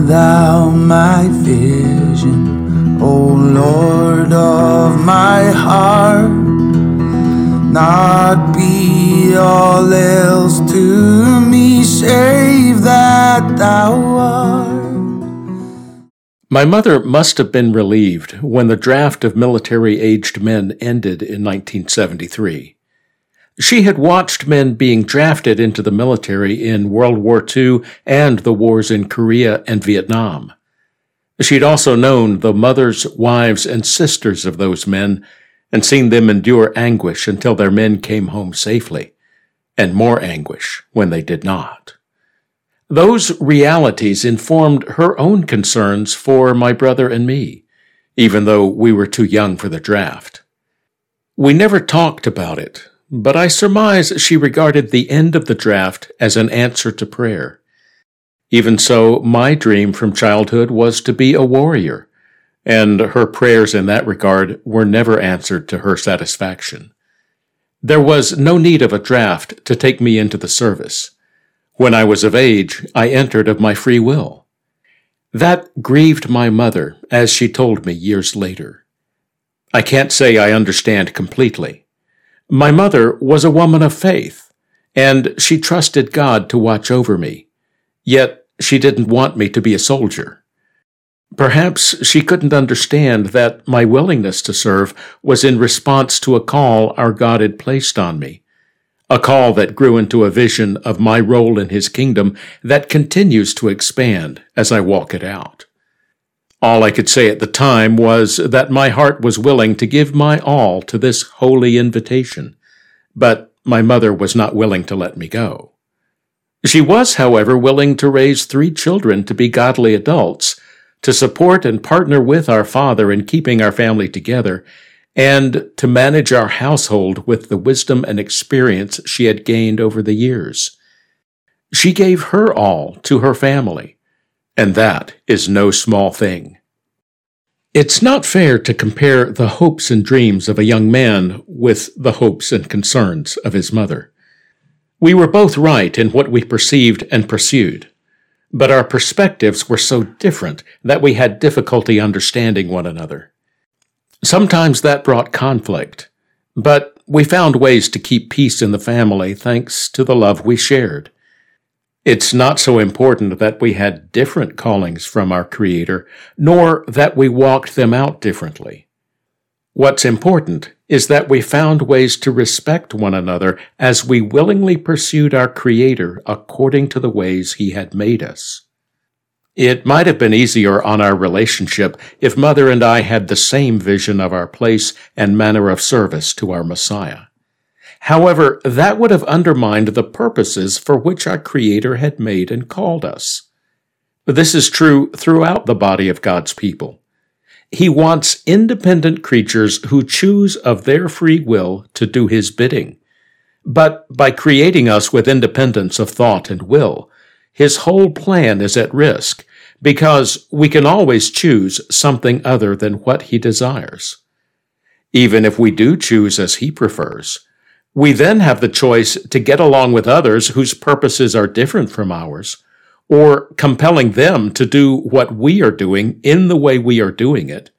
thou my vision, O Lord of my heart. Not be all else to me, save that thou art. My mother must have been relieved when the draft of military-aged men ended in 1973. She had watched men being drafted into the military in World War II and the wars in Korea and Vietnam. She'd also known the mothers, wives, and sisters of those men and seen them endure anguish until their men came home safely, and more anguish when they did not. Those realities informed her own concerns for my brother and me, even though we were too young for the draft. We never talked about it, but I surmise she regarded the end of the draft as an answer to prayer. Even so, my dream from childhood was to be a warrior, and her prayers in that regard were never answered to her satisfaction. There was no need of a draft to take me into the service. When I was of age, I entered of my free will. That grieved my mother, as she told me years later. I can't say I understand completely. My mother was a woman of faith, and she trusted God to watch over me, yet she didn't want me to be a soldier. Perhaps she couldn't understand that my willingness to serve was in response to a call our God had placed on me, a call that grew into a vision of my role in His kingdom that continues to expand as I walk it out. All I could say at the time was that my heart was willing to give my all to this holy invitation, but my mother was not willing to let me go. She was, however, willing to raise 3 children to be godly adults, to support and partner with our father in keeping our family together, and to manage our household with the wisdom and experience she had gained over the years. She gave her all to her family, and that is no small thing. It's not fair to compare the hopes and dreams of a young man with the hopes and concerns of his mother. We were both right in what we perceived and pursued, but our perspectives were so different that we had difficulty understanding one another. Sometimes that brought conflict, but we found ways to keep peace in the family thanks to the love we shared. It's not so important that we had different callings from our Creator, nor that we walked them out differently. What's important is that we found ways to respect one another as we willingly pursued our Creator according to the ways He had made us. It might have been easier on our relationship if Mother and I had the same vision of our place and manner of service to our Messiah. However, that would have undermined the purposes for which our Creator had made and called us. This is true throughout the body of God's people. He wants independent creatures who choose of their free will to do His bidding. But by creating us with independence of thought and will, His whole plan is at risk, because we can always choose something other than what He desires. Even if we do choose as He prefers, we then have the choice to get along with others whose purposes are different from ours, or compelling them to do what we are doing in the way we are doing it,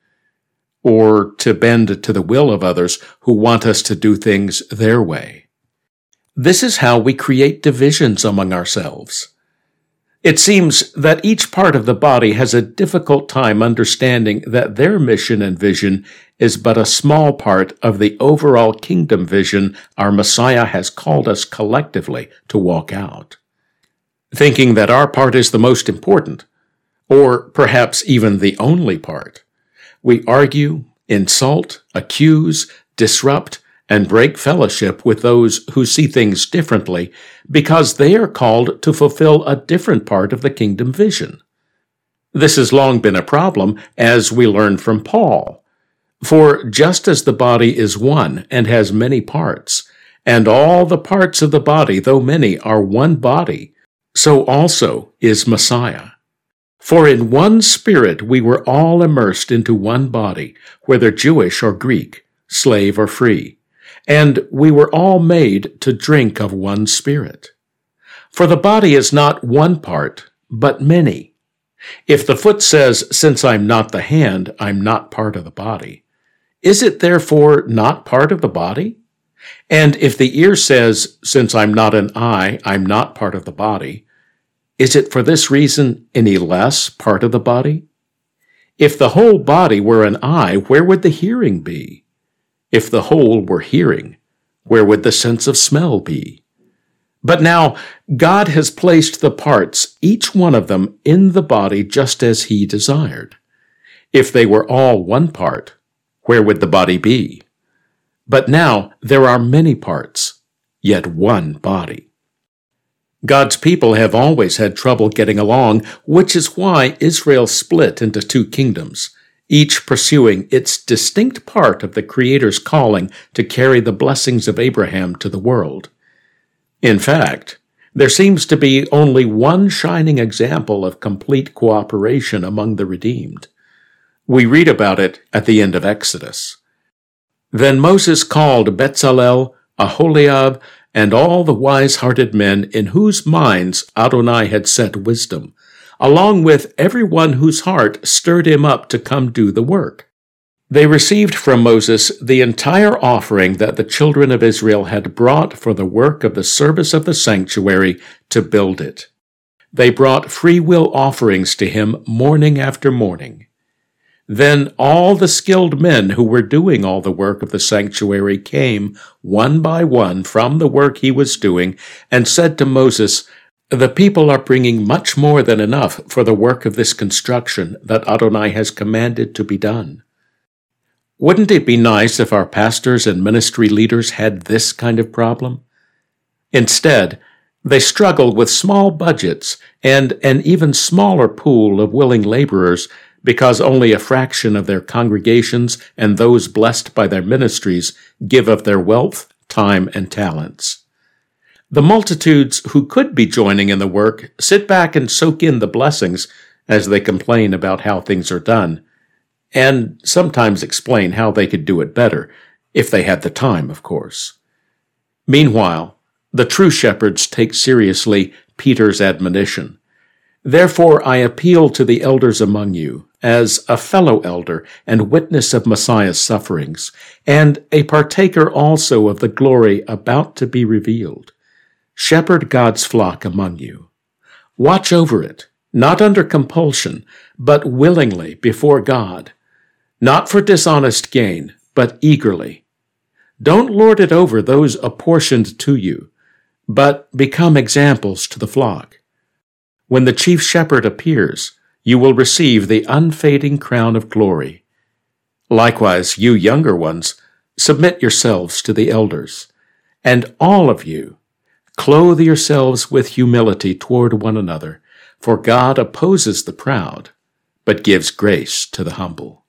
or to bend to the will of others who want us to do things their way. This is how we create divisions among ourselves. It seems that each part of the body has a difficult time understanding that their mission and vision is but a small part of the overall kingdom vision our Messiah has called us collectively to walk out. Thinking that our part is the most important, or perhaps even the only part, we argue, insult, accuse, disrupt, and break fellowship with those who see things differently because they are called to fulfill a different part of the kingdom vision. This has long been a problem, as we learn from Paul. For just as the body is one and has many parts, and all the parts of the body, though many, are one body, so also is Messiah. For in one Spirit we were all immersed into one body, whether Jewish or Greek, slave or free, and we were all made to drink of one Spirit. For the body is not one part, but many. If the foot says, "Since I'm not the hand, I'm not part of the body," is it therefore not part of the body? And if the ear says, "Since I'm not an eye, I'm not part of the body," is it for this reason any less part of the body? If the whole body were an eye, where would the hearing be? If the whole were hearing, where would the sense of smell be? But now God has placed the parts, each one of them, in the body just as he desired. If they were all one part, where would the body be? But now there are many parts, yet one body. God's people have always had trouble getting along, which is why Israel split into two kingdoms, each pursuing its distinct part of the Creator's calling to carry the blessings of Abraham to the world. In fact, there seems to be only one shining example of complete cooperation among the redeemed. We read about it at the end of Exodus. Then Moses called Bezalel, Aholiab, and all the wise-hearted men in whose minds Adonai had set wisdom, along with everyone whose heart stirred him up to come do the work. They received from Moses the entire offering that the children of Israel had brought for the work of the service of the sanctuary to build it. They brought free-will offerings to him morning after morning. Then all the skilled men who were doing all the work of the sanctuary came one by one from the work he was doing and said to Moses, "The people are bringing much more than enough for the work of this construction that Adonai has commanded to be done." Wouldn't it be nice if our pastors and ministry leaders had this kind of problem? Instead, they struggle with small budgets and an even smaller pool of willing laborers because only a fraction of their congregations and those blessed by their ministries give of their wealth, time, and talents. The multitudes who could be joining in the work sit back and soak in the blessings as they complain about how things are done, and sometimes explain how they could do it better, if they had the time, of course. Meanwhile, the true shepherds take seriously Peter's admonition. "Therefore I appeal to the elders among you, as a fellow elder and witness of Messiah's sufferings, and a partaker also of the glory about to be revealed. Shepherd God's flock among you. Watch over it, not under compulsion, but willingly before God, not for dishonest gain, but eagerly. Don't lord it over those apportioned to you, but become examples to the flock. When the chief shepherd appears, you will receive the unfading crown of glory. Likewise, you younger ones, submit yourselves to the elders. And all of you, clothe yourselves with humility toward one another, for God opposes the proud, but gives grace to the humble."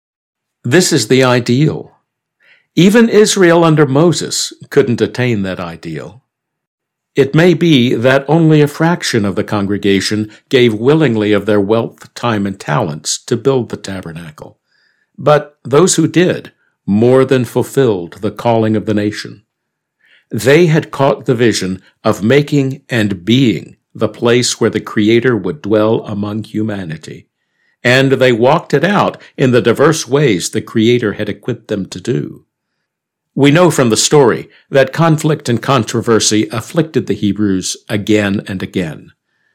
This is the ideal. Even Israel under Moses couldn't attain that ideal. It may be that only a fraction of the congregation gave willingly of their wealth, time, and talents to build the tabernacle. But those who did more than fulfilled the calling of the nation. They had caught the vision of making and being the place where the Creator would dwell among humanity, and they walked it out in the diverse ways the Creator had equipped them to do. We know from the story that conflict and controversy afflicted the Hebrews again and again.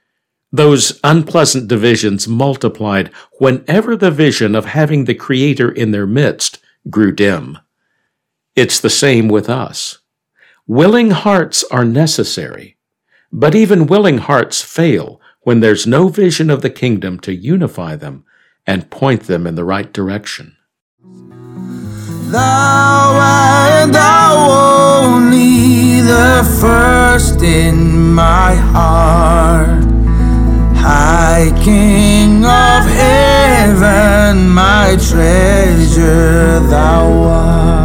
Those unpleasant divisions multiplied whenever the vision of having the Creator in their midst grew dim. It's the same with us. Willing hearts are necessary, but even willing hearts fail when there's no vision of the kingdom to unify them and point them in the right direction. Thou art thou only, the first in my heart. High King of heaven, my treasure thou art.